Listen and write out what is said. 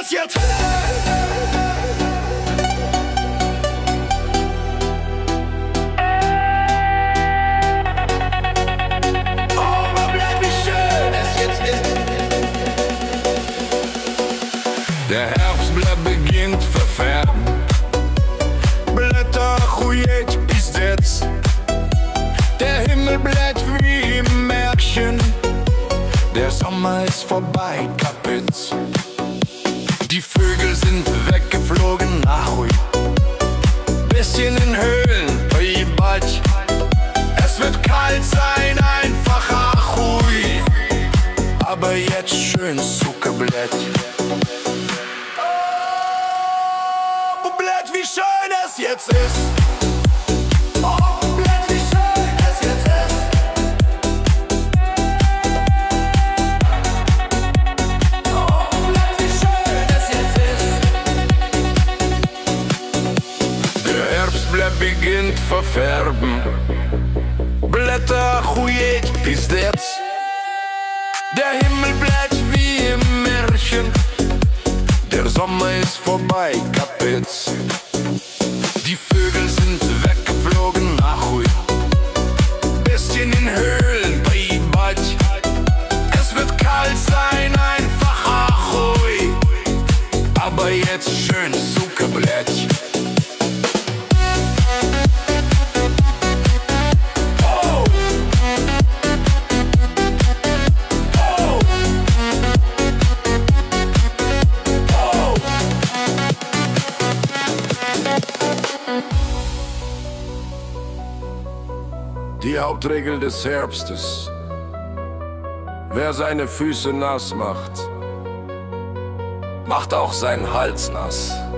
es jetzt. Der Herbst beginnt verfärben, Blätter хуеть пиздец. Der Himmel bläht wie im Märchen, der Sommer ist vorbei, kapitz. Die Vögel sind weggeflogen, nachhui. Bisschen in Höhlen, поебать. Es wird kalt sein, einfach achui. Aber jetzt schön, suka, blять. Wie schön es jetzt ist. Oh, blöd, wie schön es jetzt ist. Oh, blöd, wie schön es jetzt ist. Der Herbstblatt beginnt verfärben, Blätter охуеть пиздец. Der Himmel bläht wie im Märchen, der Sommer ist vorbei, kapitz. Die Vögel sind weggeflogen, nachhui. Bisschen in Höhlen, поебать. Es wird kalt sein, einfach achui. Aber jetzt schön, suka, blять. Die Hauptregel des Herbstes: Wer seine Füße nass macht, macht auch seinen Hals nass.